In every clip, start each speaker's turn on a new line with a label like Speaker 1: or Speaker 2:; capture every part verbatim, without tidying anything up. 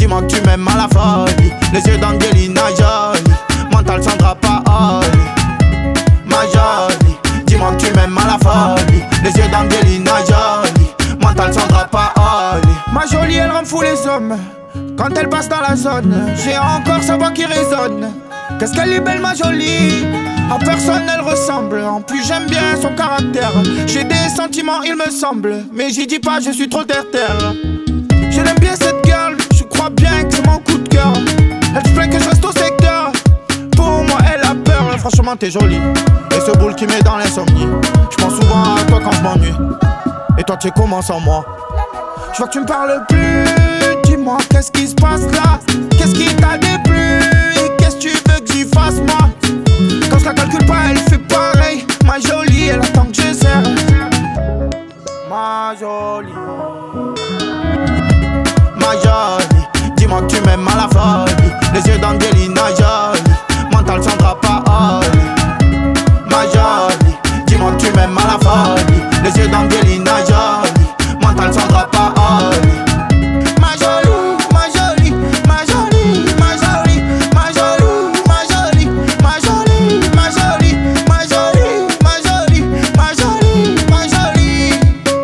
Speaker 1: dis-moi que tu m'aimes à la folie. Les yeux d'Angelina Jolie, mental Sandra Paoli. Ma jolie, dis-moi que tu m'aimes à la folie. Les yeux d'Angelina Jolie, mental Sandra Paoli. Ma jolie, elle rend fou les hommes quand elle passe dans la zone. J'ai encore sa voix qui résonne. Qu'est-ce qu'elle est belle ma jolie. À personne elle ressemble. En plus j'aime bien son caractère. J'ai des sentiments il me semble, mais j'y dis pas, je suis trop terre-terre. Je l'aime bien cette girl, je crois bien que c'est mon coup de cœur. Elle se plaint que je reste au secteur. Pour moi elle a peur. Franchement t'es jolie, et ce boule qui met dans l'insomnie. Je pense souvent à toi quand je m'ennuie. Et toi tu es comment sans moi. Je vois que tu me parles plus. Dis-moi qu'est-ce qui se passe là. Qu'est-ce qui t'a déplu. Et qu'est-ce que tu veux que j'y fasse moi. Quand je la calcule pas elle fait pareil. Ma jolie elle attend que je serre. Ma jolie. Ma jolie, dis-moi que tu m'aimes à la folie. Les yeux d'Angelina Jolie, mental Sandra Paoli. Ma jolie, dis-moi que tu m'aimes à la folie. Les yeux d'Angelina Jolie, mental Sandra Paoli. Ma jolie, ma jolie, ma jolie, ma jolie, ma jolie, ma jolie, ma jolie, ma jolie, ma jolie, ma jolie, ma jolie, ma jolie.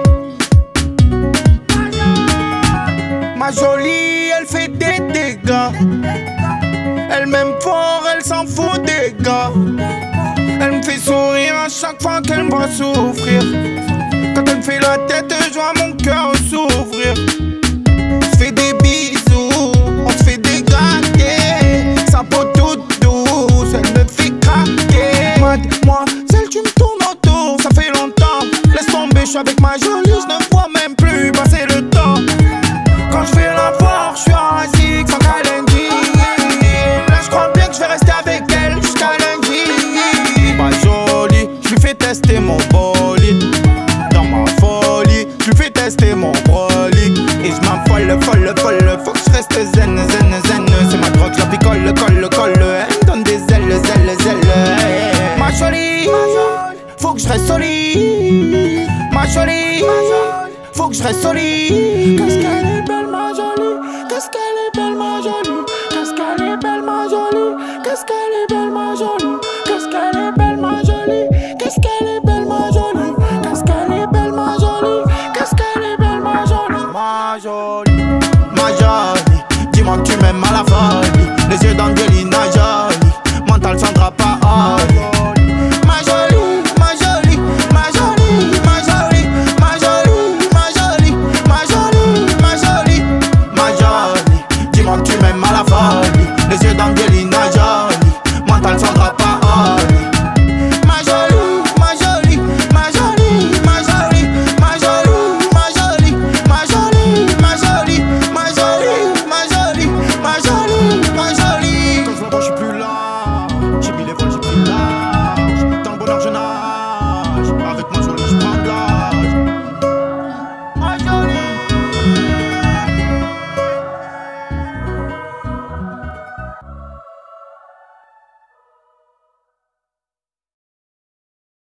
Speaker 1: Ma jolie, elle fait des dégâts. Elle m'aime fort, elle s'en fout des gars. Elle me fait sourire à chaque fois qu'elle me voit souffrir. Quand elle me fait la tête, je vois mon cœur s'ouvrir. On se fait des bisous, on se fait des gâtés. Sa peau toute douce, elle me fait craquer. Mademoiselle, tu me tournes autour, ça fait longtemps. Laisse tomber, je suis avec ma jolie, je ne vois même plus passer le temps. Quand je fais la voir, je suis assis sans lundi. Là je crois bien que je vais rester avec elle jusqu'à lundi. Ma jolie, je lui fais tester mon bolide. Dans ma folie, je lui fais tester mon brolic. Et je m'affole, folle, folle. Faut que je reste zen, zen, zen. C'est ma drogue, je la picole, colle, colle. Elle me donne des ailes, ailes, ailes. Ma jolie, faut que je reste solide. Ma jolie, faut que je reste solide. Qu'est-ce qu'elle est belle ma jolie. Qu'est-ce qu'elle est belle ma jolie. Qu'est-ce qu'elle est belle ma jolie. Qu'est-ce qu'elle est belle ma jolie. Qu'est-ce qu'elle est belle ma jolie. Qu'est-ce qu'elle est belle ma jolie. Qu'est-ce qu'elle est belle ma jolie. Qu'est-ce qu'elle est belle ma jolie. Ma jolie, ma jolie, dis-moi que tu m'aimes à la folie. Les yeux d'Angelina Jolie, mental Sandra Paoli.